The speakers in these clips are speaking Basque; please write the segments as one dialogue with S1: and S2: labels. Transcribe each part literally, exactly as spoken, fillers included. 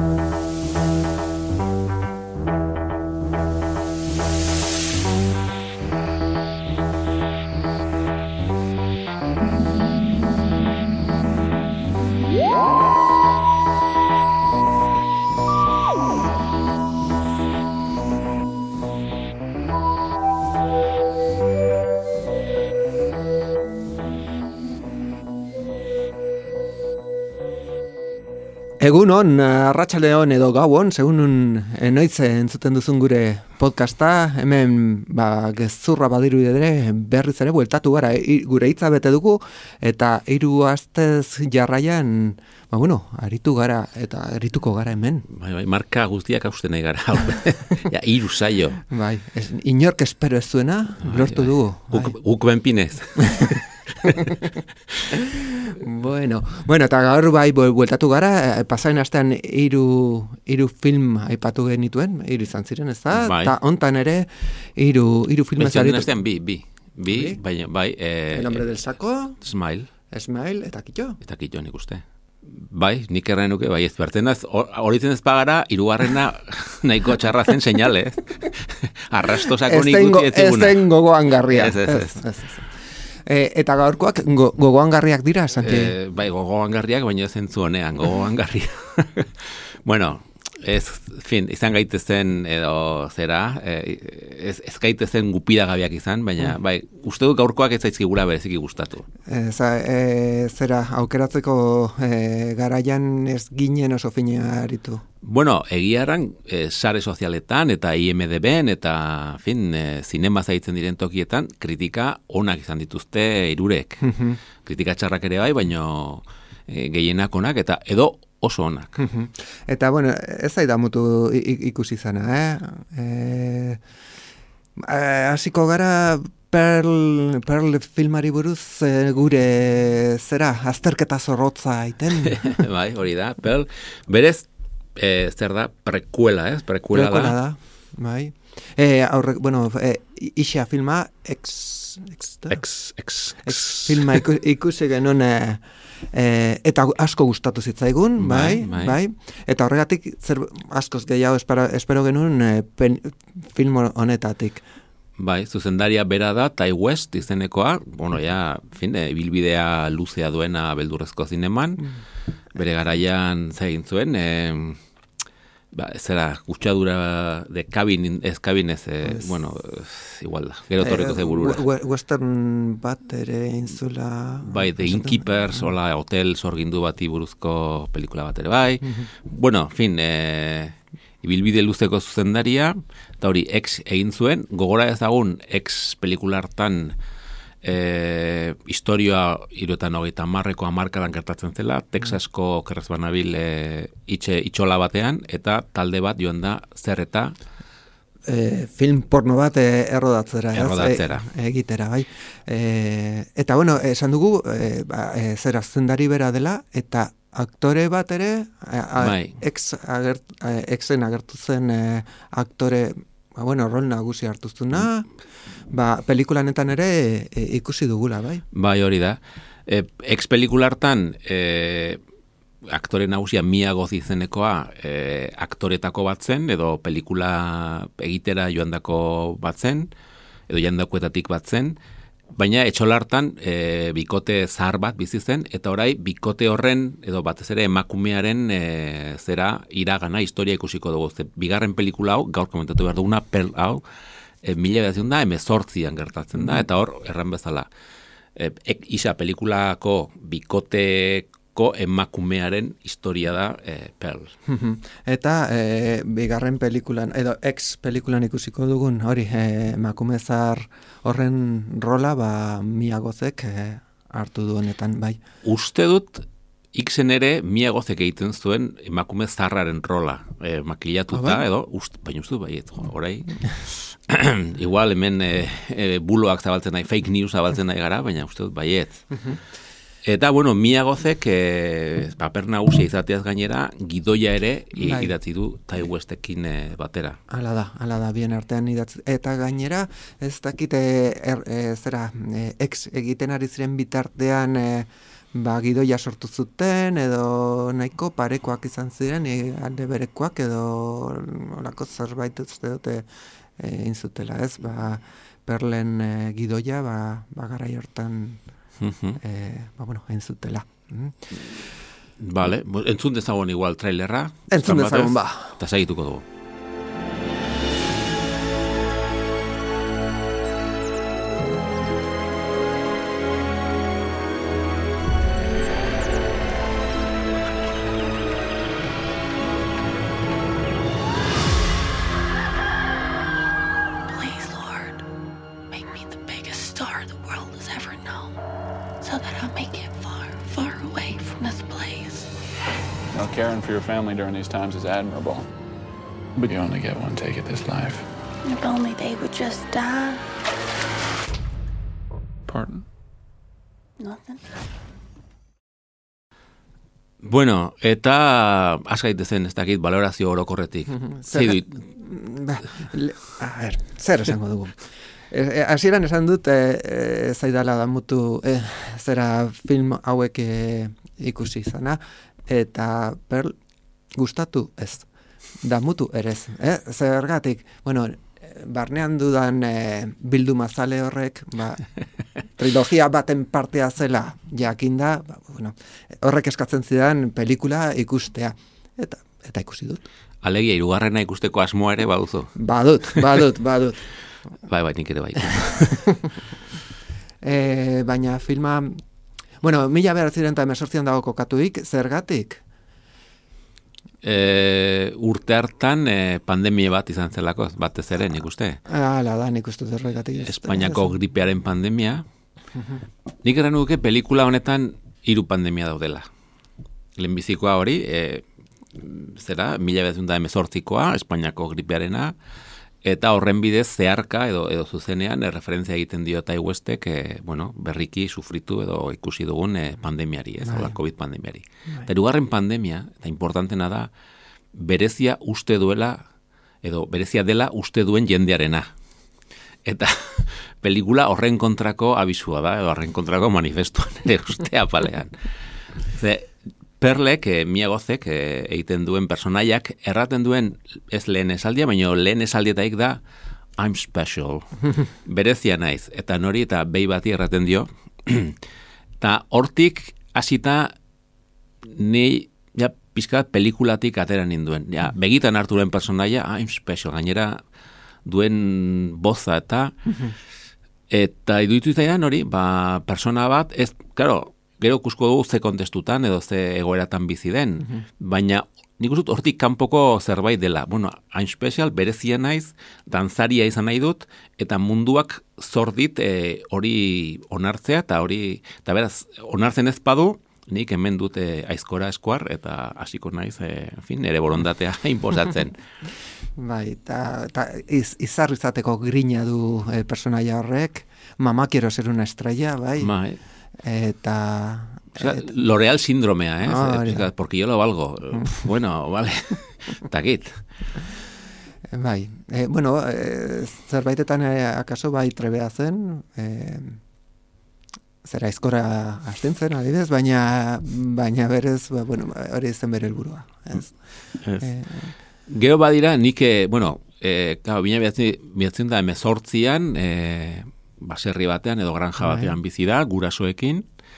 S1: Egun on, arratsaldeon edo gauon, segun noiz entzuten duzun gure podcasta, hemen ba, gezurra badiru ere berriz ere bueltatu gara, gure hitza bete dugu, eta hiru astez jarraian, ba bueno, aritu gara, eta arituko gara hemen.
S2: Bai, bai, marka guztiak hausten nahi gara, ja, hiru saio.
S1: Bai, es, inork espero ez zuena, lortu bai, bai. dugu.
S2: Guk, bai. guk benpinez.
S1: Bueno, bueno, eta gaur bai bueltatu gara, pasain astean hiru hiru film aipatu genituen, hiru izan ziren, ez da?
S2: Bai.
S1: Ta hontan ere hiru hiru film
S2: ezaritu. Astean bi, bi, bi,
S1: bi?
S2: bai, bai, eh,
S1: El hombre del saco,
S2: Smile,
S1: Smile eta Kito.
S2: Eta Kito nik uste. Bai, nik erren nuke, bai, ez bertenaz, horitzen ez pagara, hirugarrena nahiko txarra zen seinale. Arrastosako nik utzi ez ziguna.
S1: Ez den gogoan garria.
S2: Ez, ez, ez.
S1: ez, ez. E, eta gaurkoak go, gogoangarriak dira, Santi?
S2: E, bai, gogoangarriak, baina zentzu honean, gogoangarriak. Bueno, ez, fin, izan gaitezen edo zera, e, ez, ez gaitezen gupidagabiak izan, baina, mm. bai, uste dut gaurkoak ez zaizkigula bereziki gustatu.
S1: E, e, zera, aukeratzeko e, garaian ez ginen oso fina aritu.
S2: Bueno, egiaran, e, sare sozialetan eta I M D B-en eta, fin, e, zinema zaitzen diren tokietan, kritika onak izan dituzte hirurek. Mm-hmm. Kritika txarrak ere bai, baina e, gehienak onak eta edo oso onak.
S1: Mm-hmm. Eta, bueno, ez zaida mutu ikusi zana, eh? Hasiko e, gara Pearl, Pearl filmari buruz e, gure zera, azterketa zorrotza aiten.
S2: Bai, hori da, Pearl, berez, E, zer da, prekuela, ez? Prekuela,
S1: prekuela da. da. Bai. E, aurre, bueno, e, Ixa filma, ex... Ex,
S2: ex, ex,
S1: ex filma iku, ikusi genuen, e, e, eta asko gustatu zitzaigun, bai, bai, bai. Eta horregatik, zer askoz gehiago espero, espero genuen e, pen, film honetatik.
S2: Bai, zuzendaria bera da, Tai West izenekoa, bueno, ja, fin, e, bilbidea luzea duena beldurrezko zineman, mm. Bere garaian zegin zuen, e, ba, zera, gutxadura de kabin, ez kabinez, e, es, bueno, igual da, gero torriko ze burura.
S1: E, western bat ere inzula...
S2: Bai, The Innkeepers, hola, hotel sorgindu bati buruzko pelikula bat ere, bai. Mm-hmm. Bueno, fin, e, ibilbide luzeko zuzendaria, eta hori, ex egin zuen, gogora ezagun, ex pelikulartan, E, historioa iruetan hogeita marreko amarkadan gertatzen zela, Texasko kerrez banabil e, itxe, itxola batean, eta talde bat joan da zer eta
S1: e, film porno bat e, errodatzera,
S2: errodatzera.
S1: E, egitera, bai. E, eta bueno, esan dugu e, ba, e, zera zendari bera dela, eta aktore bat ere a,
S2: bai.
S1: ex, agert, a, exen agertu zen e, aktore, ba, bueno, rol nagusi hartuztuna, ba, pelikulantan ere e, ikusi dugula, bai?
S2: Bai, hori da. E, ex pelikulartan, e, aktore nagusia Mia Goth izenekoa e, aktoretako bat zen, edo pelikula egitera joandako bat zen, edo joandakoetatik bat zen, baina etxolartan e, bikote zahar bat bizi zen, eta orai bikote horren, edo batez ere emakumearen e, zera iragana, historia ikusiko dugu. Ze, bigarren pelikula hau, gaur komentatu behar duguna, Pearl hau, E, mila bedatzen da, emezortzian gertatzen da, eta hor, erran bezala, e, ek, isa pelikulako bikoteko emakumearen historia da e, Pearl.
S1: Eta e, bigarren pelikulan, edo ex pelikulan ikusiko dugun, hori, e, emakumezar horren rola, ba, Mia Gothek e, hartu duenetan, bai.
S2: Uste dut, Xen ere Mia Gothek egiten zuen emakume zarraren rola, e, makillatuta, ah, bai? Edo, ust, baina uste baiet, orai... Igual hemen e, e, buloak zabaltzen nahi, fake news zabaltzen nahi gara, baina uste dut baiet. Uh-huh. Eta, bueno, Mia Gothek e, paper nagusia izateaz gainera, gidoia ere bai. Idatzi du Tai Westekin e, batera.
S1: Hala da, hala da, bien artean idatzi. Eta gainera, ez dakite er, e, zera, e, ex egiten ari ziren bitartean... E, ba, gidoia sortu zuten, edo nahiko parekoak izan ziren, e, alde berekoak, edo olako zerbait uste dute egin zutela, ez? Ba, Perlen e, gidoia, ba, ba garai hortan e, ba, bueno, egin zutela. Mm.
S2: Vale, entzun dezagon igual trailerra.
S1: Entzun dezagon, ba.
S2: Eta segituko dugu.
S3: Caring for your family during these times is admirable. But you only get one take at this life.
S4: If only they would just die.
S3: Pardon?
S4: Nothing.
S2: Bueno, eta askaitezen ez dakit balorazio orokorretik.
S1: Zer, ba, le, a ver, zer esango dugu. Hasieran esan dut, e, e, zaidala da mutu, e, zera film hauek e, ikusi izana, eta Perl gustatu ez, da mutu erez. Eh? Zergatik, bueno, barnean dudan e, bilduma zale horrek, ba, trilogia baten partea zela jakinda, ba, bueno, horrek eskatzen zidan pelikula ikustea, eta eta ikusi dut.
S2: Alegia, hirugarrena ikusteko asmoa ere baduzu?
S1: Badut, badut, badut.
S2: Bai, bai, nik ere bai.
S1: e, baina filma... Bueno, mila behatziren eta emesortzian dago kokatuik, zergatik?
S2: E, urte hartan e, pandemia bat izan zelako, batez ere, nik uste.
S1: Hala da, nik uste zergatik.
S2: Espainiako gripearen pandemia. Nik eran nuke pelikula honetan hiru pandemia daudela. Lehenbizikoa hori, e, zera, mila behatziren eta emezortzikoa, Espainiako gripearena, eta horren bidez zeharka edo edo zuzenean erreferentzia egiten dio Tai Westek, e, bueno, berriki sufritu edo ikusi dugun e, pandemiari, ez, hola COVID pandemiari. Eta hirugarren pandemia, eta importantena da, berezia uste duela, edo berezia dela uste duen jendearena. Eta pelikula horren kontrako abisua da, edo horren kontrako manifestuan ere ustea palean. Ze, Perlek, e, miagozek, e, egiten duen personaiak, erraten duen ez lehen esaldia, baina lehen esaldietaik da I'm special, berezia naiz, eta nori eta behi bati erraten dio, eta hortik hasita ni ja, pizkat pelikulatik atera ninduen. Ja, begitan hartu duen personaia, I'm special, gainera duen boza eta eta iduitu zaidan hori, ba, persona bat, ez, claro, gero ikusko dugu ze kontestutan edo ze egoeratan bizi den, uh-huh. baina nik uste dut hortik kanpoko zerbait dela. Bueno, hain special, berezia naiz, danzaria izan nahi dut, eta munduak zor dit e, hori onartzea, eta hori, eta beraz, onartzen ez badu, nik hemen dut e, aizkora eskuar, eta hasiko naiz, e, en fin, nere borondatea inposatzen.
S1: Bai, eta iz, izar izateko grina du e, personaia horrek, mama quiero ser una estrella, bai.
S2: Bai.
S1: Eta...
S2: O sea, et... L'Oreal síndromea, ¿eh?
S1: Oh,
S2: eh porque yo lo valgo. Bueno, vale. Takit.
S1: Bai. Eh, bueno, eh, zerbaitetan eh, akaso bai trebea zen, eh, zera aizkora hasten zen, adibidez, baina, baina berez, ba, bueno, hori zen bere helburua. Ez.
S2: Ez. Eh, Gero badira, nik, bueno, eh, claro, bina bihatzen da emezortzian, eh, baserri batean edo granja batean bizi da, gurasoekin,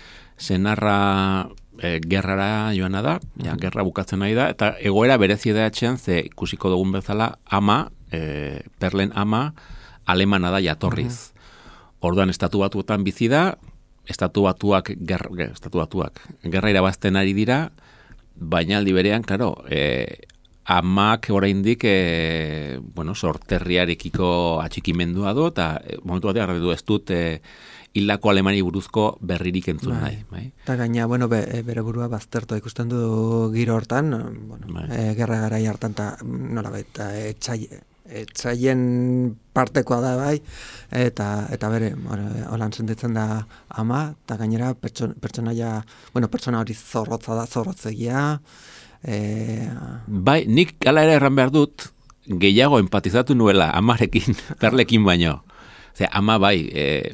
S2: senarra e, gerrara joana da, ja, gerra bukatzen nahi da, eta egoera berezi da etxean, ze ikusiko dugun bezala, ama, e, Perlen ama, alemana da jatorriz. Orduan estatu batuetan bizi da, estatu batuak, ger, estatu batuak, gerra irabazten ari dira, baina aldi berean, karo, e, amak oraindik e, bueno, sorterriarekiko atxikimendua du, eta e, momentu batean du ez dut e, hildako alemani buruzko berririk entzun nahi. Bai.
S1: Eta gaina, bueno, be, bere burua baztertu ikusten du giro hortan, bueno, bai. e, gerra garai hartan, eta nola baita, etxai, etxaien partekoa da bai, eta eta bere, holan sentitzen da ama, eta gainera pertson, pertsonaia, bueno, pertsona hori zorrotza da, zorrotzegia. E...
S2: Bai, nik ala ere erran behar dut, gehiago empatizatu nuela amarekin, Perlekin baino. Zer, ama bai, e,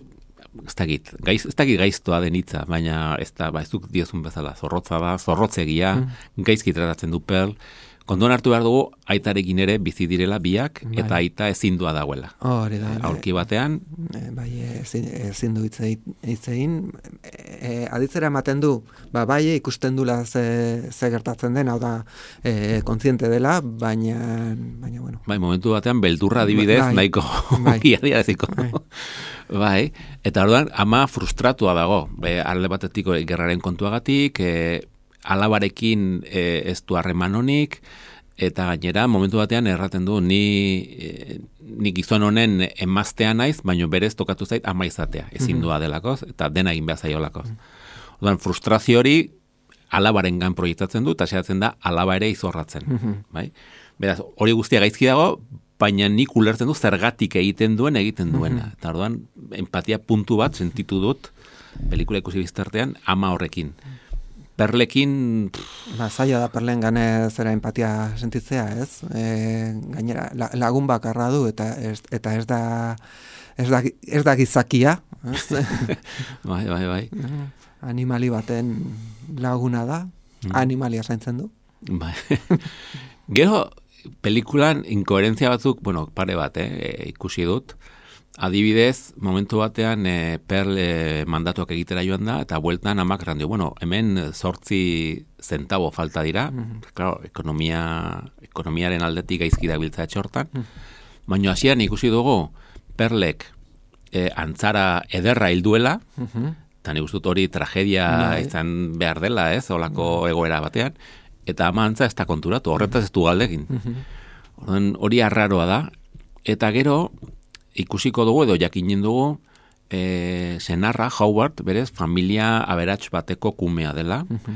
S2: ez dakit, gaiz, ez dakit gaiztoa den hitza, baina ez da, ba, ez duk diozun bezala, zorrotza da, zorrotzegia, mm. gaizki tratatzen du Pearl. Kontuan hartu behar dugu, aitarekin ere bizi direla biak, bai. Eta aita ezindua dagoela.
S1: Hori da.
S2: E, aurki batean.
S1: E, bai, ezin, ezin du hitzein. E, aditzera ematen du, ba, bai ikusten dula ze, ze gertatzen den, hau da, e, kontziente dela, baina, baina, bueno.
S2: Bai, momentu batean, beldurra adibidez, bai. Nahiko, bai. Ia ziko. Bai. Bai, eta orduan, ama frustratua dago, be, alde batetik gerraren kontuagatik, e, alabarekin e, ez du harreman honik, eta gainera momentu batean erraten du ni, e, ni gizon honen emaztea naiz, baino berez tokatu zait ama izatea, ezin dua delakoz, eta dena egin behar zaiolakoz. Orduan, frustrazio hori alabarengan proiektatzen du, eta saiatzen da alaba ere izorratzen. Bai? Beraz, hori guztia gaizki dago, baina nik ulertzen du zergatik egiten duen egiten duena. Eta orduan, empatia puntu bat sentitu dut, pelikula ikusi biztartean, ama horrekin. Perlekin...
S1: Ba, zaila da Perlen gane zera empatia sentitzea, ez? E, gainera, la, lagun bakarra du, eta ez, eta ez da ez da, ez da gizakia. Ez?
S2: Bai, bai, bai.
S1: Animali baten laguna da, mm. animalia zaintzen du.
S2: Bai. Gero, pelikulan inkoherentzia batzuk, bueno, pare bat, eh, ikusi dut. Adibidez, momentu batean e, Pearl e, mandatuak egitera joan da, eta bueltan amak randio, bueno, hemen zortzi zentabo falta dira, mm-hmm. Claro, ekonomia, ekonomiaren aldetik gaizki dabiltza etxortan, mm-hmm. Baina hasian ikusi dugu Pearlek e, antzara ederra hilduela, mm-hmm. Eta nik uste dut hori tragedia mm-hmm. izan behar dela, ez, olako mm-hmm. egoera batean, eta ama antza ez da konturatu, horretaz ez du galdekin. Mm-hmm. Hori arraroa da, eta gero, ikusiko dugu edo jakinen dugu e, senarra, Howard, berez, familia aberats bateko kumea dela. Uh-huh.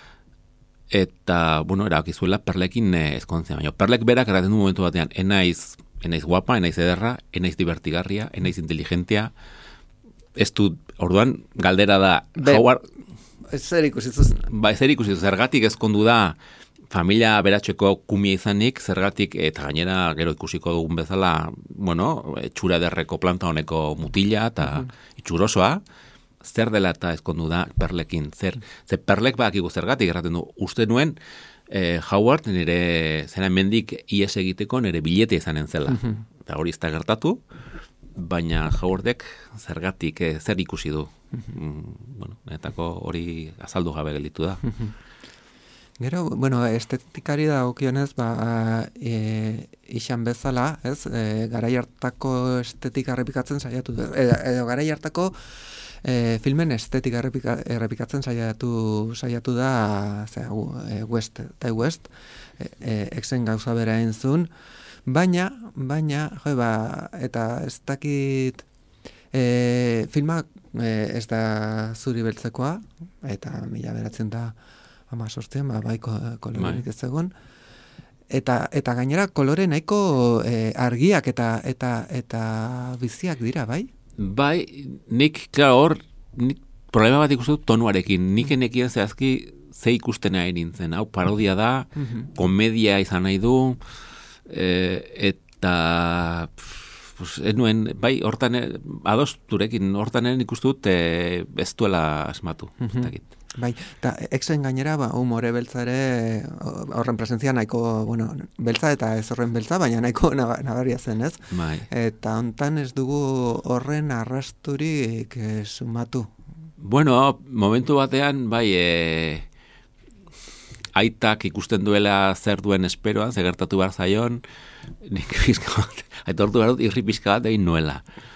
S2: Eta, bueno, erakizuela Perlekin e, ezkontzea. Baina Perlek berak eraten du momentu batean, enaiz, enaiz guapa, enaiz ederra, enaiz divertigarria, enaiz inteligentia. Ez du, orduan, galdera da, Be, Howard...
S1: Zer ikusizu.
S2: Ba, zer ikusizu, zergatik ezkondu da, familia beratxeko kumia izanik, zergatik, eta gainera gero ikusiko dugun bezala, bueno, txura derreko planta honeko mutila eta uh-huh. itxurosoa, zer dela eta ezkondu da Perlekin, zer, zer Perlek bakigu zergatik, erraten du, uste nuen, eh, Howard nire zera mendik ies egiteko nire bilete izanen zela, uh-huh. Eta hori ez da gertatu, baina Howardek zergatik, eh, zer ikusi du, uh-huh. mm, bueno, etako hori azaldu gabe gelditu da.
S1: Uh-huh. Gero, bueno, estetikari da okionez, ba, e, izan bezala, ez, e, garai hartako estetika errepikatzen saiatu, edo, edo garai hartako e, filmen estetika errepika, errepikatzen saiatu, saiatu da, zera, e, West, eta West, e, e, exen gauza bera entzun, baina, baina, jo, ba, eta ez dakit, e, filmak e, ez da zuri beltzekoa, eta mila beratzen da, ama sortzen, ba, bai kolorenik ez egon. Eta, eta gainera kolore nahiko e, argiak eta, eta, eta biziak dira, bai?
S2: Bai, nik, klar, hor, nik problema bat ikustu tonuarekin. Nik enekien zehazki ze ikusten nahi nintzen. Hau, parodia da, mm-hmm. komedia izan nahi du, e, eta... Pues, enuen, bai, hortan, adosturekin, hortan eren ikustut e, ez duela asmatu. Mm-hmm.
S1: Bai, eta exen gainera, ba, humore beltza ere, horren presentzia nahiko, bueno, beltza eta ez horren beltza, baina nahiko nabaria zen, ez?
S2: Bai.
S1: Eta hontan ez dugu horren arrasturik eh, sumatu.
S2: Bueno, momentu batean, bai, e, aitak ikusten duela zer duen esperoan, zer gertatu behar zaion, nik pizka bat, aitortu behar dut, irri pizka bat egin nuela.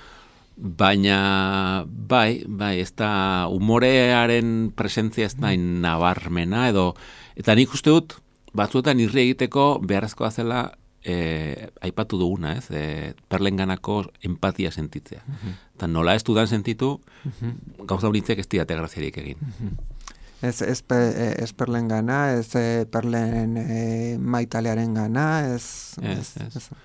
S2: Baina, bai, bai, ez da humorearen presentzia ez da nabarmena, edo, eta nik uste dut, batzuetan irri egiteko beharrezkoa zela e, aipatu duguna, ez, e, Perlenganako empatia sentitzea. Uh-huh. Eta nola ez dudan sentitu, uh-huh. gauza horitzek ez diate graziarik egin.
S1: Uh-huh. Ez, ez, ez Perlen gana, ez Perlen e, maitalearen gana, ez...
S2: Ez, ez. ez.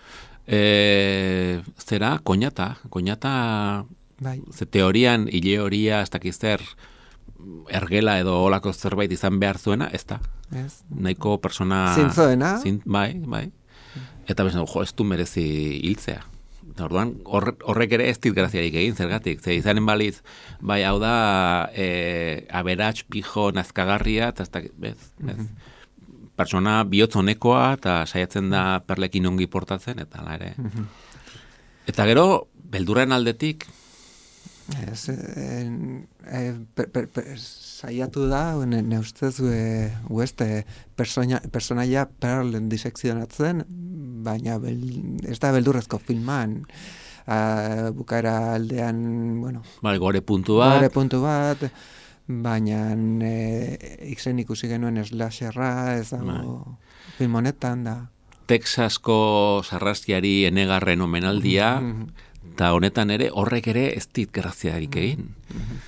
S2: E, zera, koñata, koñata, bai. Ze teorian, hile horia, ez dakizzer, ergela edo olako zerbait izan behar zuena, ez da.
S1: Ez.
S2: Nahiko persona...
S1: Zintzoena.
S2: Zint, bai, bai. Eta bezan, jo, ez du merezi hiltzea. Orduan, hor, horrek ere ez dit graziarik egin, zergatik. Ze izanen baliz, bai, hau da, e, aberats, pijo, nazkagarria, eta ez da, bez, bez. Mm-hmm. Pertsona bihotz honekoa, eta saiatzen da perlekin ongi portatzen, eta la ere. Mm-hmm. Eta gero, beldurren aldetik,
S1: Ez, e, e, per, per, per, saiatu da, ne, ne ustez, e, ueste, persona, personaia perlen disekzionatzen, baina bel, ez da beldurrezko filman, a, bukaera aldean, bueno...
S2: Bai, gore puntu bat.
S1: Gore puntu bat, baina e, ikzen ikusi genuen slasherra, ez dago film honetan da.
S2: Texasko sarrastiari enegarren omenaldia, mm-hmm. eta honetan ere, horrek ere ez dit graziarik egin. Mm-hmm.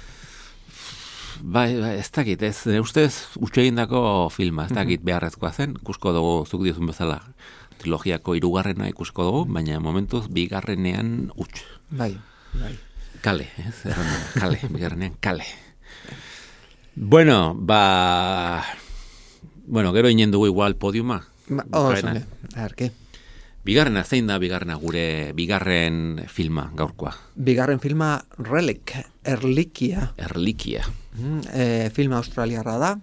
S2: Bai, bai, ez dakit, ez, ustez, utxe egindako filma, ez dakit beharrezkoa zen, ikusko dugu, zuk diozun bezala, trilogiako hirugarrena ikusko dugu, baina momentuz bigarrenean utx.
S1: Bai, bai.
S2: Kale, ez, erranda, kale, bigarrenean kale. Bueno, ba... Bueno, gero inen dugu igual podiuma.
S1: Ba, oh, zone, arke.
S2: Bigarrena, zein da bigarrena gure bigarren filma gaurkoa?
S1: Bigarren filma Relic, Erlikia.
S2: Erlikia.
S1: Mm, e, film australiarra da.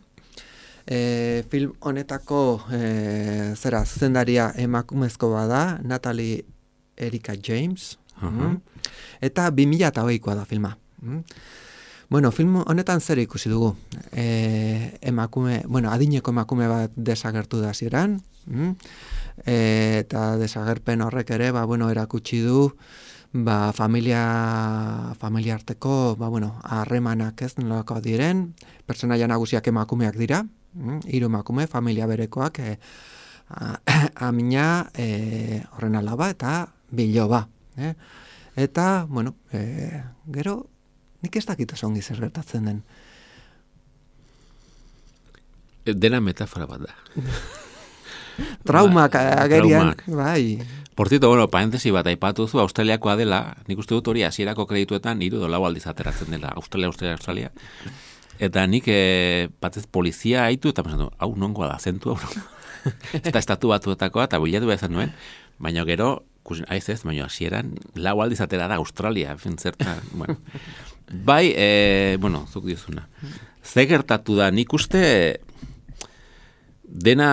S1: E, film honetako e, zera zuzendaria emakumezko bada, Natalie Erika James. Uh-huh. Mm, eta bi mila hogeikoa da filma. Mm. Bueno, film honetan zer ikusi dugu. E, emakume, bueno, adineko emakume bat desagertu da ziren. Mm? E, eta desagerpen horrek ere, ba, bueno, erakutsi du, ba, familia, familia arteko, ba, bueno, harremanak ez nolako diren, pertsonaia nagusiak emakumeak dira, mm? Hiru emakume, familia berekoak, e, a, amina, e, horren alaba eta biloba. Eh? Eta, bueno, e, gero, nik ez dakit oso ongi zer gertatzen den.
S2: Dena metafora bat da.
S1: Traumak agerian,
S2: traumak.
S1: bai.
S2: Por cierto, bueno, parentesi bat aipatu zu, Australiakoa dela, nik uste dut hori hasierako kredituetan hiru edo lau aldiz ateratzen dela, Australia, Australia, Australia. Eta nik e, batez polizia haitu, eta pensatu, hau nongoa da, zentu hau nongoa. Eta estatu batuetakoa, eta bilatu behar nuen, baina gero, aiz ez, baina hasieran, lau aldiz atera da Australia, fin zerta, bueno. Bai, e, bueno, zuk diozuna. Ze gertatu da, nik uste dena...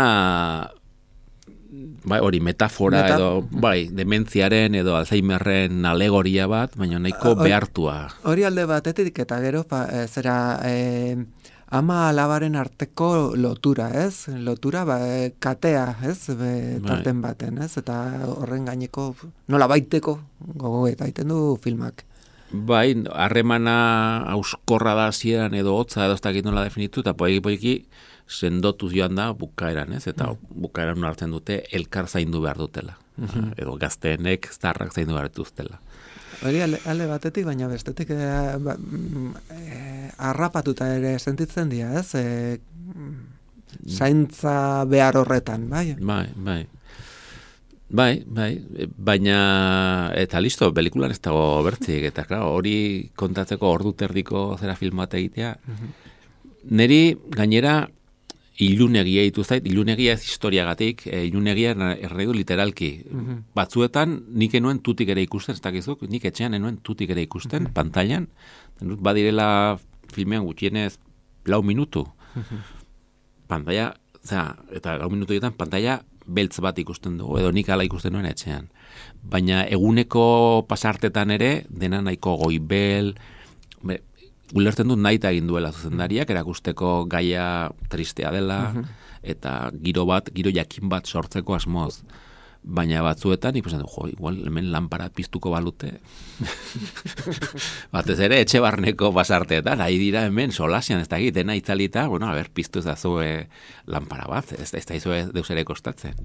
S2: Bai, hori metafora Meta... edo, bai, dementziaren edo Alzheimerren alegoria bat, baina nahiko behartua.
S1: Hori alde batetik eta gero, pa, e, zera, e, ama alabaren arteko lotura, ez? Lotura, ba, e, katea, ez? Be, tarten baten, ez? Eta horren gaineko, nola baiteko, gogo eta egiten du filmak.
S2: Bai, harremana auskorra da hasieran edo hotza edo ez dakit nola definitu, eta poiki poiki sendotuz joan da bukaeran, ez? Eta bukaeran hartzen dute elkar zaindu behar dutela. Uh-huh. Edo gazteenek zarrak zaindu behar dituztela.
S1: Hori alde, alde batetik, baina bestetik e, ba, e, arrapatuta ere sentitzen dira, ez? E, zaintza behar horretan, bai?
S2: Bai, bai. Bai, bai, baina eta listo, pelikulan ez dago bertzik, eta claro, hori kontatzeko ordu terdiko zera film bat egitea. Uh-huh. Neri gainera ilunegia ditu zait, ilunegia ez historiagatik, e, ilunegia erreidu literalki. Uh-huh. Batzuetan nik enuen tutik ere ikusten, ez dakizuk, nik etxean enuen tutik ere ikusten, uh-huh. pantailan, badirela filmean gutxienez lau minutu. Uh-huh. Pantaila, zera, eta lau minutu egiten pantaila beltz bat ikusten dugu, edo nik ala ikusten nuen etxean. Baina eguneko pasartetan ere, dena nahiko goibel, be, ulertzen dut nahi eta egin duela zuzendariak, erakusteko gaia tristea dela, uh-huh. eta giro bat, giro jakin bat sortzeko asmoz. Baina batzuetan, ikusten du, jo, igual hemen lanpara piztuko balute. Batez ere, etxe barneko pasarteetan, nahi dira hemen solasian, ez da egiten, dena itzalita, bueno, a ber, piztu ezazu e, lanpara bat, ez, ez da izu deus ere kostatzen.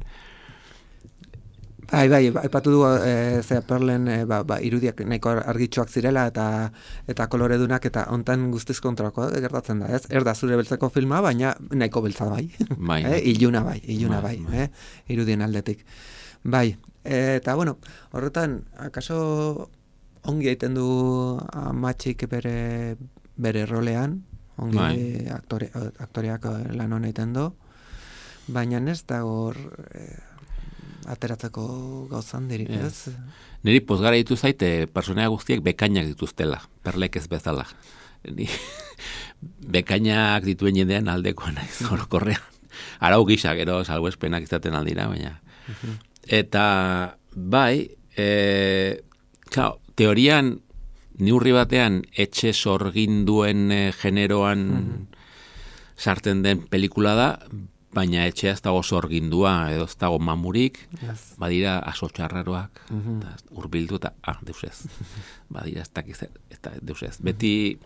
S1: Bai, bai, aipatu du e, zera perlen e, ba, ba, irudiak nahiko argitxoak zirela eta eta koloredunak eta hontan guztiz kontrako gertatzen da, ez? Er da zure beltzeko filma, baina nahiko beltza bai.
S2: Bai.
S1: eh? Iluna bai, iluna bai, bai, bai. Eh? Irudien aldetik. Bai, eta bueno, horretan, akaso ongi egiten du amatxik bere, bere rolean, ongi bai. aktore, aktoreak lan hona egiten du, baina ez da hor... E, ateratzeko gauzan dirik, ez?
S2: Niri pozgara ditu zaite personaia guztiek bekainak dituztela, perlek ez bezala. Ni, bekainak dituen jendean aldekoa naiz, orokorrean. Arau gisa, gero salbuespenak izaten aldira, baina. Eta, bai, e, claro, teorian, neurri batean, etxe sorginduen e, generoan sartzen den pelikula da, baina etxea ez dago sorgindua, edo ez dago mamurik,
S1: Yes.
S2: badira asotxarraroak, urbildu eta, ah, deus ez. Badira ez dakiz, ez da, deus ez. Beti,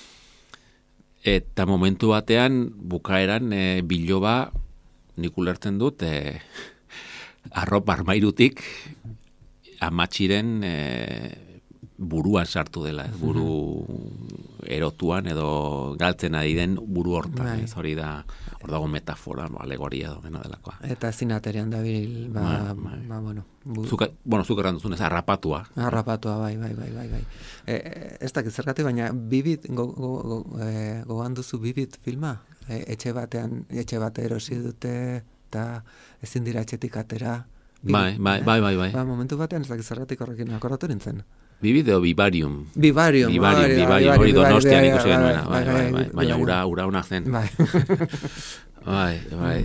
S2: eta momentu batean, bukaeran, e, biloba, nik ulertzen dut, e, arrop armairutik, amatxiren e, buruan sartu dela, ez, buru erotuan edo galtzen ari den buru hortan,
S1: Bai.
S2: ez, hori da, hor dago metafora, alegoria da dena delakoa.
S1: Eta zinaterian dabil, ba,
S2: Bai, bai.
S1: ba, bueno, bu,
S2: Zuka, bueno, zuk erran duzun ez, harrapatua.
S1: harrapatua, bai, bai, bai, bai, bai. E, e, ez dakit zergatik, baina bibit, go, go, go, e, gogoan duzu bibit filma? E, etxe batean, etxe bate erosi dute, eta ezin dira etxetik atera.
S2: Bai, bai, bai, bai, bai.
S1: Ba, momentu batean ez dakit zergatik horrekin akordatu nintzen.
S2: Bibideo Vivarium.
S1: Bivarium,
S2: Vivarium,
S1: bai,
S2: Vivarium,
S1: bai,
S2: hori
S1: bai,
S2: Donostian
S1: bai,
S2: ikusi
S1: bai,
S2: genuena,
S1: bai,
S2: bai, bai, bai,
S1: bai,
S2: baina
S1: bai.
S2: ura, ura una zen.
S1: Bai.
S2: Bai, bai.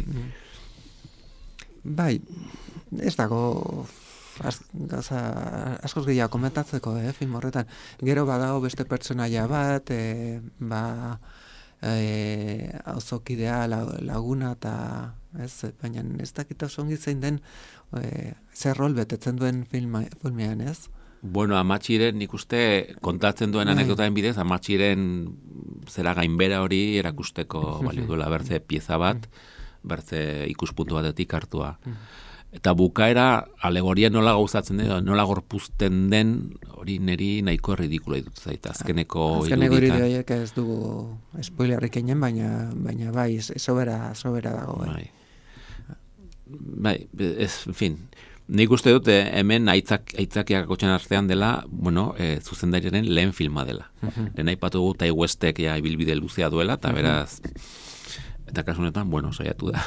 S1: Bai, ez dago az, gaza, askoz gehiago komentatzeko, eh, film horretan. Gero badago beste pertsonaia bat, e, ba, e, auzokidea, laguna, eta ez, baina ez dakit oso ongi zein den e, zer rol betetzen duen filma, filmean, ez?
S2: Bueno, amatxiren, nik uste, kontatzen duen anekdotaren bidez, amatxiren zera gainbera hori erakusteko balio duela bertze pieza bat, bertze ikuspuntu batetik hartua. Eta bukaera, alegoria nola gauzatzen den, nola gorpuzten den, hori niri nahiko ridikulo dut zait, azkeneko
S1: Azkeneko irudi
S2: iruditan.
S1: horiek ez dugu spoilerrik egin, baina, baina bai, sobera, sobera dago. Bai.
S2: Bai, bai ez, en fin, nik uste dut eh, hemen aitzak, aitzakiak akotxen artean dela, bueno, eh, zuzendariaren lehen filma dela. Lehen aipatu gu Tai Westek ja ibilbide luzea duela, eta beraz, eta kasu honetan, bueno, saiatu da.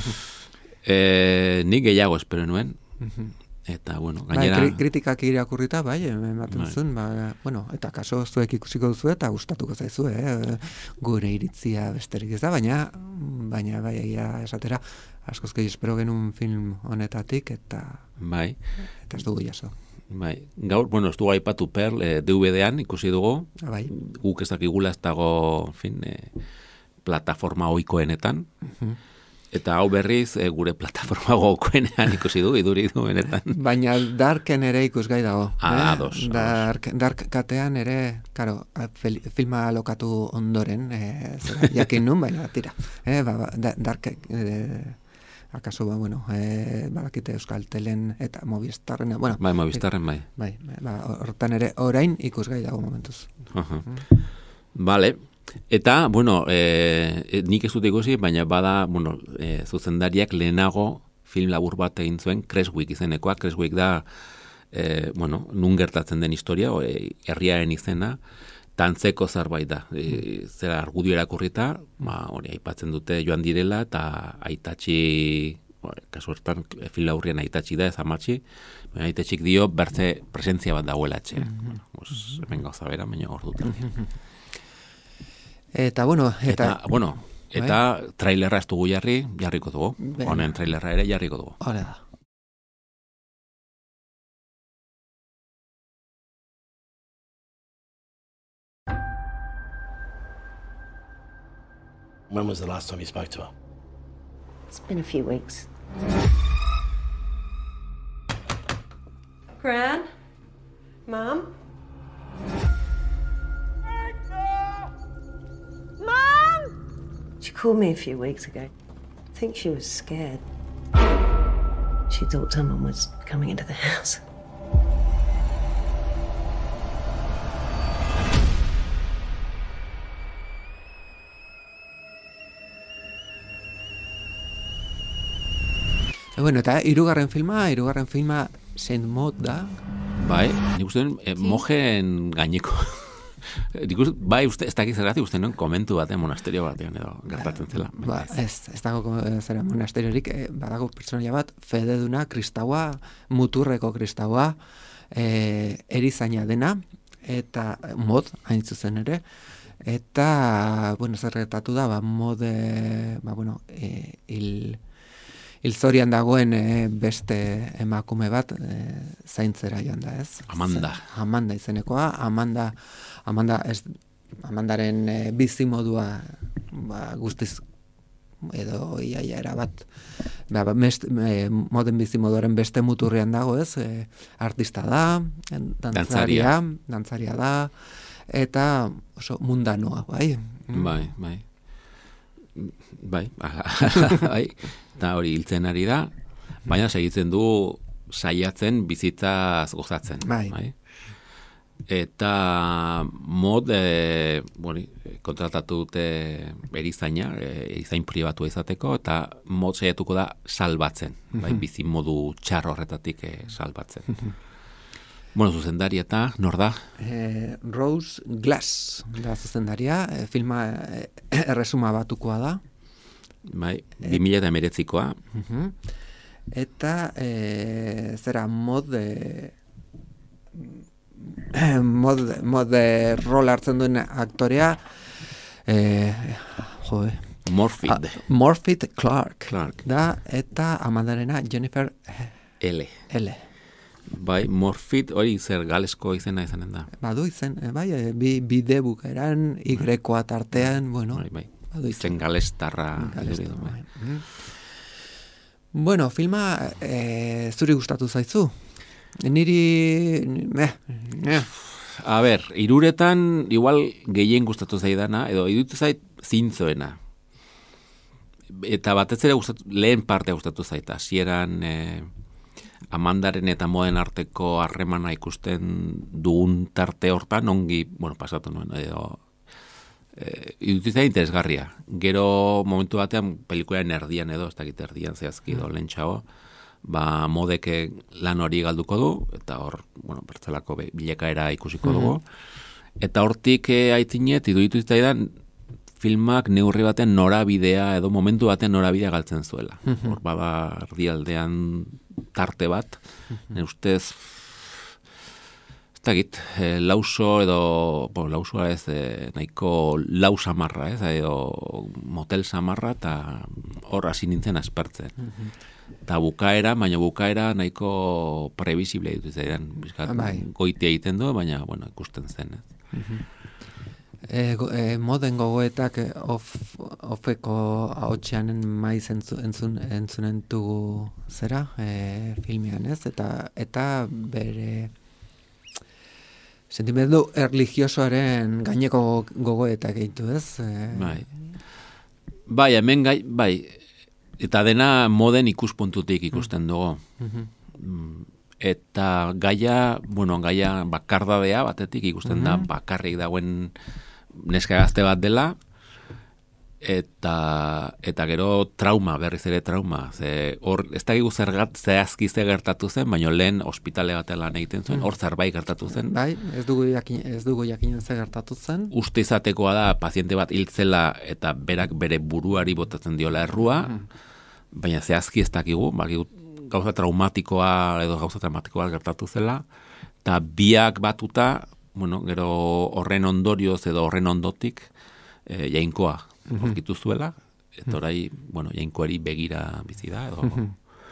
S2: e, nik gehiago espero nuen, eta, bueno, gainera...
S1: Bai, kri- kritikak irakurrita, bai, ematen
S2: Bai.
S1: zuen, ba, bueno, eta kaso zuek ikusiko duzu eta gustatuko zaizu, eh? Gure iritzia besterik ez da, baina, baina bai, egia esatera, askoz gehi espero genuen film honetatik, eta,
S2: Bai,
S1: eta ez dugu jaso.
S2: bai. Gaur, bueno, ez dugu aipatu Perl, eh, D V D-an ikusi dugu,
S1: Bai,
S2: guk ez dakigula ez dago, en fin, eh, plataforma oikoenetan, eta hau berriz eh, gure plataforma gokoenean ikusi du, iduri du benetan.
S1: baina Darken ere ikusgai dago.
S2: Ah,
S1: eh?
S2: ados, ados.
S1: Dark, Dark katean ere, karo, fel- filma alokatu ondoren, eh, zera, jakin nun, baina tira. Eh, ba, ba, da- Dark, eh, akaso, ba, bueno, eh, badakite Euskal Telen eta Movistarren, bueno,
S2: Bai, Movistarren bai.
S1: bai, ba, hortan ere orain ikusgai dago momentuz.
S2: Aha. Vale. Eta, bueno, eh, nik ez dut ikusi, baina bada, bueno, eh, zuzendariak lehenago film labur bat egin zuen, Creswick izenekoa. Creswick da, eh, bueno, nun gertatzen den historia, o, eh, herriaren izena, tantzeko zerbait da. E, zera argudio erakurrita, ba, hori aipatzen dute joan direla, eta aitatxi, ba, kasu hortan, film laburrian aitatxi da, ez amatxi, baina aitatxik dio, bertze presentzia bat dagoela etxean. Bueno, pues, hemen gauza bera, baina hor dut.
S1: Eta, bueno, eta...
S2: Eta, bueno, eta trailerra ez dugu jarri, jarriko dugu.
S1: Venga.
S2: Honen trailerra ere jarriko dugu.
S1: Hora da.
S5: When was the last time you spoke to her?
S6: It's been a few weeks.
S7: Gran? Mom?
S6: She called me a few weeks ago. I think she was scared. She thought someone was coming into the house.
S1: E, bueno, eta hirugarren filma, hirugarren filma Saint Maud da.
S2: Bai, nik uste duen, eh, mojen gaineko. Dikus, bai, uste, ez dakit zergatik uste nuen komentu batean, monasterio batean edo gertatzen zela.
S1: Ba, ez, ez dago zera monasteriorik, eh, badago pertsonaia bat, fededuna, kristaua, muturreko kristaua, eh, erizaina dena, eta mod, hain zuzen ere, eta, bueno, zer gertatu da, ba, mod, eh, ba, bueno, eh, hil... Hilzorian dagoen e, beste emakume bat e, zaintzera joan da, ez?
S2: Amanda.
S1: Z, Amanda izenekoa, Amanda, Amanda ez, Amandaren e, bizimodua ba, guztiz edo iaia era bat ba, mest, e, moden bizimoduaren beste muturrean dago, ez? E, artista da, dantzaria, dantzaria da, eta oso mundanoa, bai?
S2: Bai, bai. Bai, bai, eta hori hiltzen ari da, baina segitzen du saiatzen bizitzaz gozatzen.
S1: Bai.
S2: Bai. Eta mod, e, bueno, kontratatu dute erizaina, erizain pribatu izateko, eta mod saiatuko da salbatzen, bai, bizi modu txar horretatik e, salbatzen. Bueno, zuzendaria eta nor da?
S1: Eh, Rose Glass da zuzendaria, eh, filma eh, erresuma batukoa da.
S2: Bai, bi mila hemeretzikoa.
S1: Uh-huh. Eta eh, zera mod de, mod, mod de rol hartzen duen aktorea eh, jode.
S2: Morfid.
S1: Ah, Morfid Clark.
S2: Clark.
S1: Da, eta Amandarena Jennifer
S2: L.
S1: L.
S2: Bai, Morfid hori zer galesko izena izanen da.
S1: Badu izen, eh, bai, eh, bi, bide bukaeran, Y-koa tartean, bueno,
S2: Bai, bai.
S1: badu izen.
S2: Zen galestarra.
S1: Galestarra,
S2: bai.
S1: bai. Mm. Bueno, filma eh, zuri gustatu zaizu? Niri... Eh, eh.
S2: A ber, hiruretan igual gehien gustatu zaidana, edo iruditu zait zintzoena. Eta batez ere gustatu, lehen partea gustatu zaita. Hasieran... Eh, Amandaren eta moden arteko harremana ikusten dugun tarte hortan ongi, bueno, pasatu nuen, edo e, idutizea interesgarria. Gero momentu batean pelikularen erdian edo, ez dakit erdian zehazki edo lentxago, ba modeke lan hori galduko du, eta hor, bueno, bertzelako bilakaera ikusiko dugu. Eta hortik e, aitzinet, iduditu zaidan, filmak neurri batean norabidea edo momentu batean norabidea galtzen zuela. Hor bada erdialdean tarte bat, ne ustez ez dakit, e, lauso edo bo, lausoa ez e, nahiko lau samarra, ez, edo motel samarra, eta hor hasi nintzen aspertzen. Eta bukaera, baina bukaera nahiko previsible ditu zaidan, goitea egiten du, baina bueno, ikusten zen, ez.
S1: E, go, e, moden gogoetak of, ofeko ahotsean maiz entzu, entzun, entzunen dugu zera e, filmean, ez? Eta, eta bere sentimendu erligiosoaren gaineko gogoetak egitu, ez? E,
S2: bai. Bai, hemen gai, bai, eta dena moden ikuspuntutik ikusten dugu. Mm. Eta gaia, bueno, gaia bakardadea batetik ikusten da bakarrik dagoen neska gazte bat dela, eta eta gero trauma, berriz ere trauma. Ze hor ez dakigu zergat zehazki ze gertatu zen, baina lehen ospitale batean lan egiten zuen, hor zerbait gertatu zen.
S1: Bai, ez dugu jakin ez dugu jakinen ze gertatu zen.
S2: Uste izatekoa da paziente bat hiltzela eta berak bere buruari botatzen diola errua, baina zehazki ez dakigu, bakigu gauza traumatikoa edo gauza traumatikoa gertatu zela, eta biak batuta, bueno, gero horren ondorioz edo horren ondotik e, jainkoa aurkitu zuela, eta orai, bueno, jainkoari begira bizi da, edo...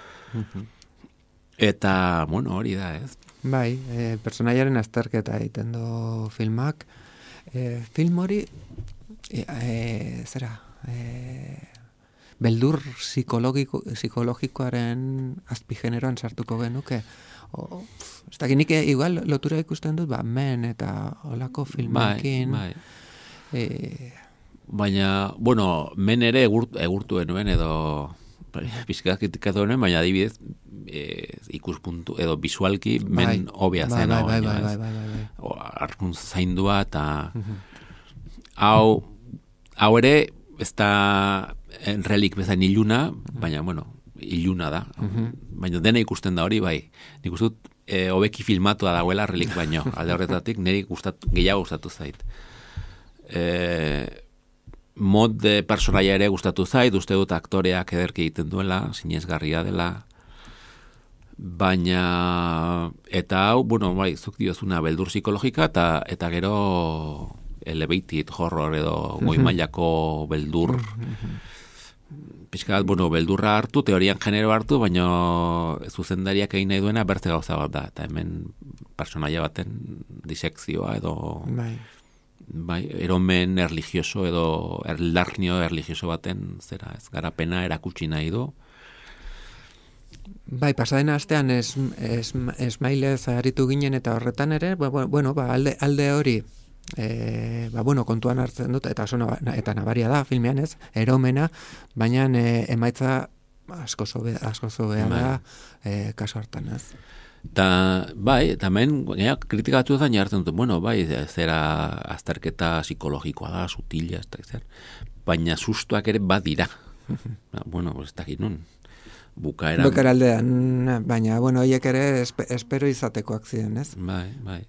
S2: Eta, bueno, hori da, ez?
S1: Bai, e, personaiaren azterketa egiten du filmak. E, film hori, e, e, zera, e, beldur psikologiko, psikologikoaren azpigeneroan sartuko genuke. O, ez dakit, nik igual lotura ikusten dut, ba, Men eta olako filmekin.
S2: Bai, bai. E, baina, bueno, Men ere egurt, egurtu enuen edo pizkak kritikatu enuen, baina adibidez e, ikuspuntu edo visualki Men hobea zen.
S1: Bai, bai, bai, bai, bai, bai.
S2: O, arkun zaindua eta hau, hau ere ez da relik bezain iluna, baina, bueno, iluna da. Uh-huh. Baina dena ikusten da hori, bai. Nik uste dut e, hobeki filmatua dagoela Relik baino. Alde horretatik niri gustatu, gehiago gustatu zait. E, mod de personaia ere gustatu zait, uste dut aktoreak ederki egiten duela, sinesgarria dela, baina, eta hau, bueno, bai, zuk diozuna beldur psikologika, eta, eta gero elevated horror edo goi mailako beldur, pixka bat, bueno, beldurra hartu, teorian genero hartu, baina zuzendariak egin nahi duena bertze gauza bat da, eta hemen personaia baten disekzioa edo...
S1: Bai.
S2: Bai, eromen erligioso edo erlarnio erligioso baten zera, ez garapena erakutsi nahi du.
S1: Bai, pasaden astean es, es, esmailez aritu ginen eta horretan ere, bueno, ba, alde, alde hori, e, ba, bueno, kontuan hartzen dut, eta, oso, eta nabaria da filmean ez, eromena, baina e, emaitza asko zobe, asko zobea da e, kaso hartan ez.
S2: Ta, bai, eta hemen ja, kritikatu da hartzen dut, bueno, bai, zera azterketa psikologikoa da, sutila, ez da, zer, baina sustuak ere badira. Ba, bueno, ez da ginun. Bukaeran...
S1: Bukaeraldean, baina, bueno, horiek ere espe, espero izatekoak ziren, ez?
S2: Bai, bai.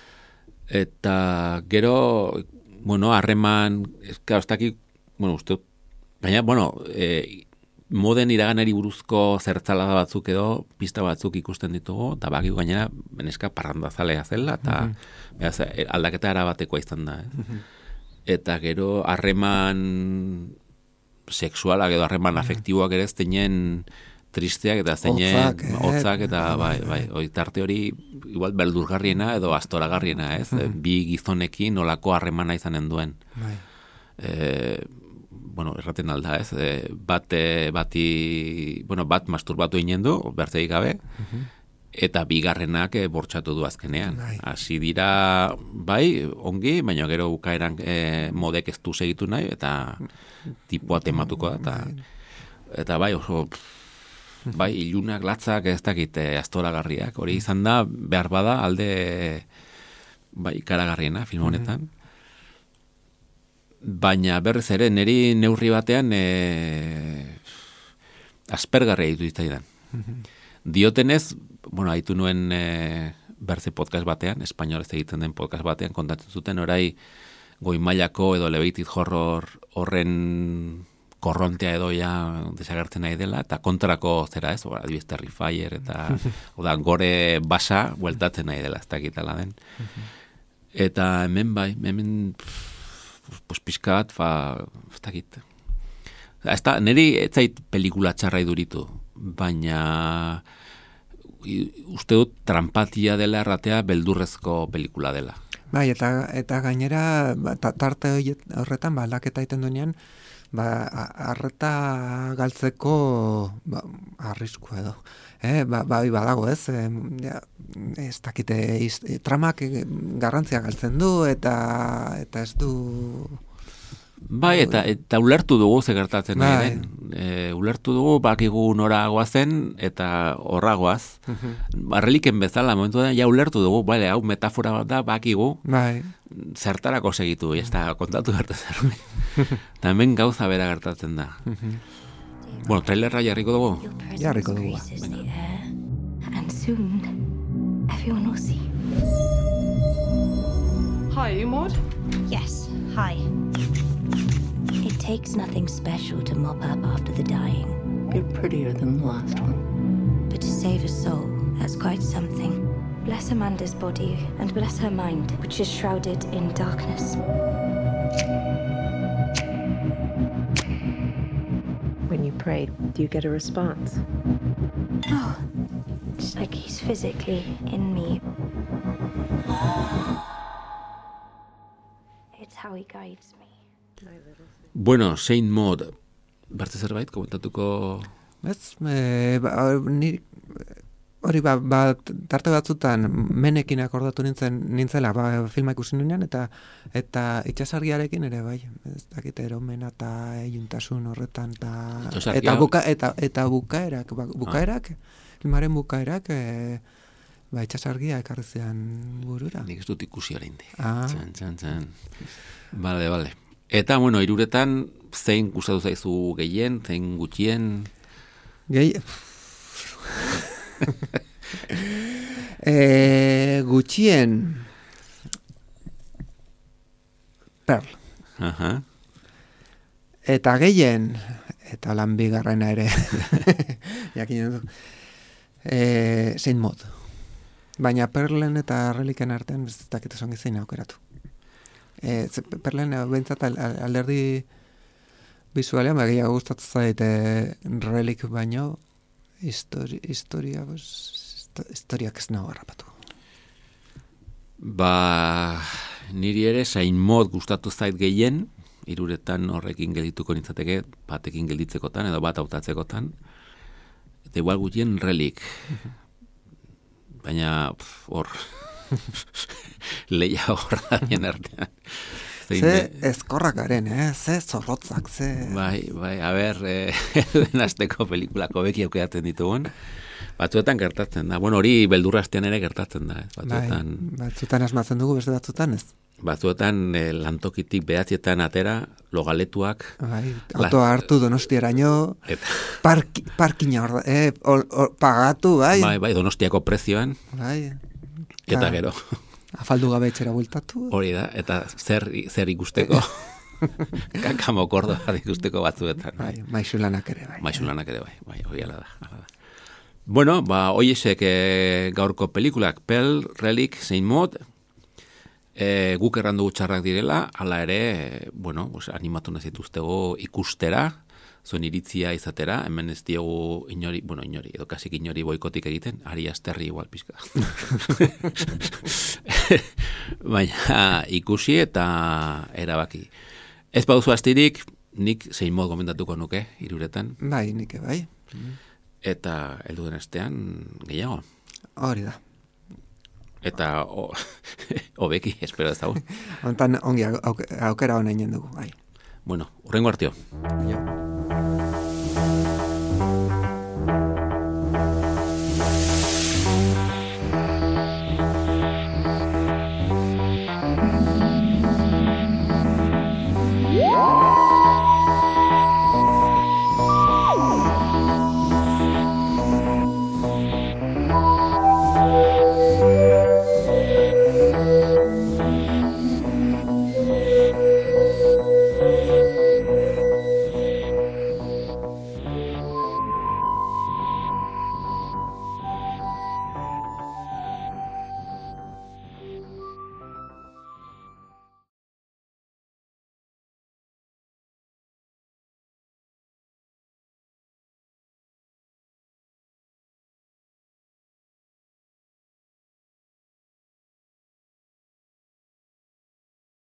S2: Eta gero, bueno, harreman, ez da, bueno, uste, baina, bueno, e, moden iraganari buruzko zertzalada batzuk edo pista batzuk ikusten ditugu, eta bakigu gainera neska parrandazalea zela, eta mm -hmm. aldaketa erabatekoa izan da. Eh? Mm -hmm. Eta gero harreman sexualak edo harreman mm -hmm. afektiboak ere zeinen tristeak eta zeinen hotzak, eta bai, bai, bai, tarte hori igual beldurgarriena edo astoragarriena, ez? Mm -hmm. Bi gizonekin nolako harremana izanen duen. Bai. Eh, bueno, erraten alda, ez? E, bat, e, bati, bueno, bat masturbatu inen du, bertzeik gabe, uh-huh. eta bigarrenak e, bortxatu du azkenean. Hasi dira, bai, ongi, baina gero bukaeran e, modek ez du segitu nahi, eta tipua tematuko da, eta, eta bai, oso, bai, ilunak, latzak, ez dakit, e, astoragarriak, hori izan da, behar bada, alde, bai, ikaragarriena, film honetan. Uh-huh. Baina berriz ere, niri neurri batean e, aspergarria ditu izaidan. Mm-hmm. Diotenez, bueno, haitu nuen e, berze podcast batean, espainolez egiten den podcast batean, kontatzen zuten orai goi mailako edo elevated horror horren korrontea edo ja desagertzen nahi dela, eta kontrako zera ez, adibidez Terrifier, eta oda, gore basa bueltatzen nahi dela, ez dakitala den. Mm-hmm. Eta hemen bai, hemen... pues pixka bat, fa, ez dakit. Ez da, niri ez zait pelikula txarra iduritu, baina uste dut trampatia dela erratea beldurrezko pelikula dela.
S1: Bai, eta, eta gainera tarte horretan, ba, aldaketa egiten duenean, ba, arreta galtzeko ba, arriskua edo. Eh, ba, ba, badago ez, eh, ja, ez dakite, iz, tramak garrantzia galtzen du, eta eta ez du...
S2: Bai, eta, eta ulertu dugu ze gertatzen nahi den. E, ulertu dugu, bakigu nora goazen, eta horra goaz. Uh-huh. Barreliken bezala, momentu da, ja ulertu dugu, bale, hau metafora bat da, bakigu, bai. Zertarako segitu, ez da, kontatu gertatzen. Eta hemen gauza bera gertatzen da. Uh-huh. Bueno, trailerra jarriko dugu?
S1: Jarriko dugu.
S4: And soon, everyone will see.
S7: Hi, you Maud?
S4: Yes, hi. It takes nothing special to mop up after the dying.
S6: You're prettier than the last one.
S4: But to save a soul, that's quite something. Bless Amanda's body and bless her mind, which is shrouded in darkness.
S6: When you pray, do you get a response?
S4: Oh, it's like he's physically in me. It's how he guides me.
S2: Bueno, Saint Maud, bertze zerbait, komentatuko...
S1: Ez, e, ba, ni, hori ba, ba, tarte batzutan menekin akordatu nintzen, nintzela, ba, filma ikusi ninean, eta eta itxasargiarekin ere, bai, ez dakite eromena eta eiluntasun horretan, eta, eta, buka, eta, eta bukaerak, ba, bukaerak, ah. filmaren bukaerak, e, ba, itxasargia ekarri zean burura.
S2: Nik ez dut ikusi oraindik.
S1: Ah.
S2: Txan, txan, txan. Bale, bale. Eta, bueno, hiruretan, zein gustatu zaizu gehien, zein gutxien?
S1: Gehi... E, gutxien Pearl.
S2: Aha.
S1: Eta gehien, eta lan bigarrena ere, jakinen du, e, Saint Maud. Baina Perlen eta Reliken artean ez dakit oso ongi zein aukeratu. E, Perlen behintzat alderdi visualean, baina gustatu zait Relik baino, histori, historia, pues, historiak ez nago harrapatu.
S2: Ba, niri ere Saint Maud gustatu zait gehien, hiruretan horrekin geldituko nintzateke, batekin gelditzekotan edo bat hautatzekotan, eta igual gutien Relik. Baina, hor, leia hor da bien artean.
S1: Ze ezkorrak garen, eh? Ze zorrotzak, ze...
S2: Bai, bai, a ber, eh, den azteko pelikulako beki aukeatzen ditugun. Batzuetan gertatzen da. Bueno, hori beldurrastean ere gertatzen da. Batzuetan,
S1: bai, batzuetan asmatzen dugu, beste batzuetan ez.
S2: Batzuetan eh, lantokitik behatzietan atera, logaletuak.
S1: Bai, autoa hartu Donostiaraino, parki, parkina hor, eh, or, or, pagatu, bai.
S2: Bai, bai, Donostiako prezioan.
S1: Bai.
S2: Eta gero.
S1: Afaldu gabe etxera bueltatu.
S2: Hori da, eta zer, zer ikusteko. Kakamo kordo bat ikusteko batzuetan.
S1: Bai, maixulanak ere, bai.
S2: Maixulanak ere, bai, bai, hori ala da, ala da. Bueno, ba, hoiesek e, gaurko pelikulak, Pearl, Relik, Saint Maud, e, guk errandu txarrak direla, hala ere, e, bueno, pues, animatu nazituztego ikustera, zuen iritzia izatera, hemen ez diogu inori, bueno, inori, edo kasik inori boikotik egiten, ari asterri igual pizka. Baina ikusi eta erabaki. Ez baduzu astirik, nik Saint Maud gomendatuko nuke, hiruretan.
S1: Bai, nik bai.
S2: Eta heldu den astean gehiago.
S1: Hori da.
S2: Eta o, hobeki, espero ez dago.
S1: Hontan ongi aukera honen dugu, bai.
S2: Bueno, hurrengo arteo.
S1: Jo.